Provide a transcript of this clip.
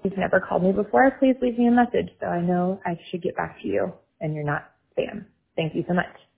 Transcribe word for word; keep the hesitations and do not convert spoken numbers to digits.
you've never called me before, please leave me a message so I know I should get back to you and you're not spam. Thank you so much.